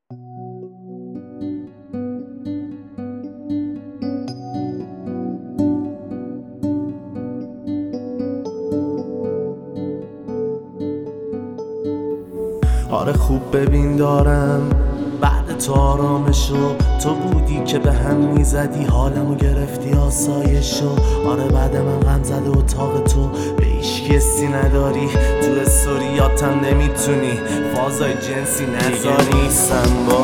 آره خوب ببین دارم بعد تو آرامشو، تو بودی که به هم میزدی حالمو گرفتی آسایشو. آره بعد من غم زده اتاق تو به هیچ کسی نداری، تو استوریاتم نمیتونی فازای جنسی نذاری. نیستم با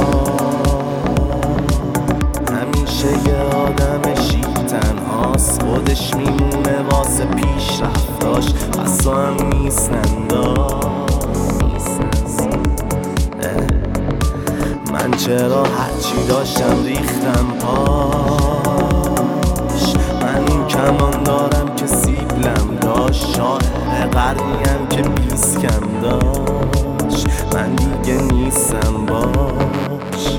همیشه یه آدم شیک تنهاست، خودش میمونه واسه پیش رفتاش، از تو هم نیستندار. من چرا هرچی داشتم ریختم پاش، من این کمان دارم که سیبلم داشت، شاعر قرنیم که بیسکم داشت، من دیگه نیستم باش.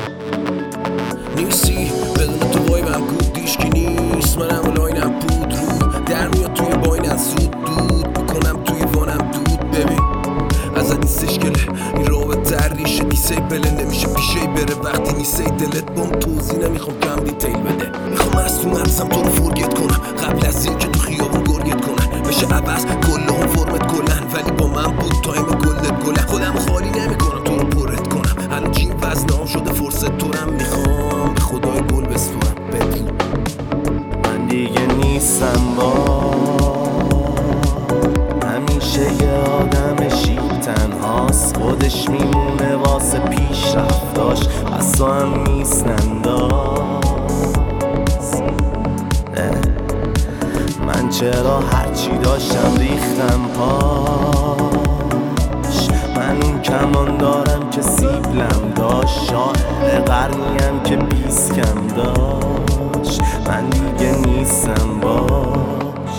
نیستی بدون تو وای من گود دیشکی نیست، منم لاینم بود رو در میاد توی باینت زود دود بکنم توی وانم دود. ببین ازت نیستش گله این رابطه هر ریشه دیسیبله نمیشه پیشه بره وقتی نیستی دلت بام توضیح نمیخوام کم دیتیل بده. میخوام از تو مغزم تو رو فرگت کنم قبل از این که تو خیابون گرگت کنم بشه عوض کله هم فرمت گلن، ولی با من بود تایم گلت گلن. خودم خالی نمیکنم تو رو پرت کنم، الان جیم وزنام شده فرصت تورم، میخوام به خدای گل بسپرم بدون. من دیگه نیستم با همیشه یه آدم شیک تنهاست، خودش میمونه واسه پیش رفتاش، از تو هم نیستنداز. من چرا هرچی داشتم ریختم پاش، من اون کمان دارم که سیبلم داشت، شاعر قرنیم که بیسکم داشت، من دیگه نیستم باش.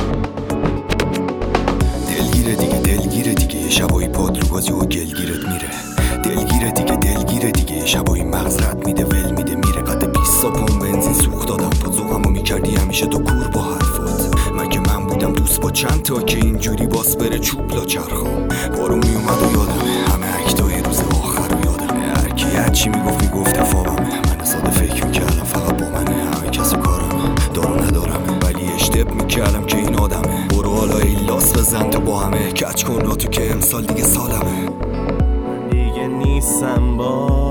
دلگیره دیگه یه شبایی پاد رو بازی و گلگیرت میره، دلگیره دیگه یه شبایی مغز رد میده ول میده میره. قد 20 پون بنزین سوخت دادم پا زوغمو میکردی همیشه تو کور با حرفات، مگه من بودم دوست با چند تا که اینجوری باس بره چوب لا چرخام. بارون میومد و یادمه همه اکتای روز آخر رو یادمه، هرکی هرچی میگفت میگفت فابمه، من ساده فکر میکردم فقط با منه، همه کس و کارمه دارو ندارمه ولی اشتب میکردم که این آدمه. برو حالا ای لاس بزن تو با همه کچ کن را تو که امسال دیگه سالمه. من دیگه نیستم با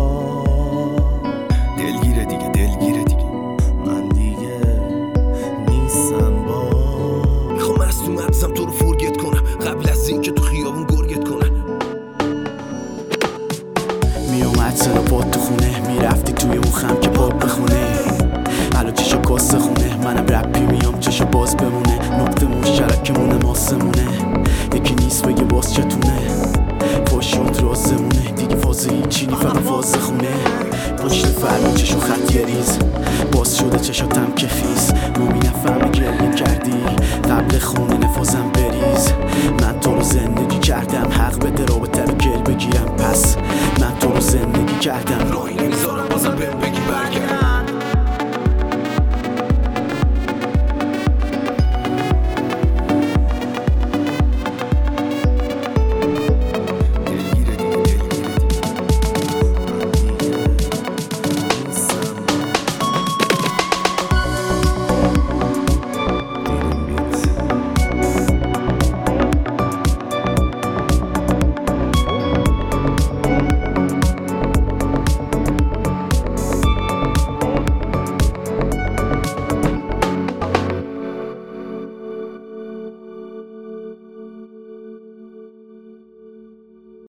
دلگیره دیگه من دیگه نیستم با. میخوام از تو مغزم تو رو فرگت کنم قبل از این که تو خیابون گرگت کنم. میومد سر پاد تو خونه میرفتی توی اون خم که پاد بخونه، حالا چشا کاسه خونه منم رپی میام چشا باز بمونه، نقطه مشترکمونه ماسمونه یکی نیست بگه باز چتونه، پاشوت رازمونه دیگه فاز هیچی نی فقط فاز خونه. پشت فرمون چشا خط یه ریز باز شده چشاتم که خیز، ما می نفهمه گریه کردی قبل خونه نفازم بریز. من تو رو زندگی کردم حق بده رابطه رو گل بگیرم، پس من تو رو زندگی کردم راهی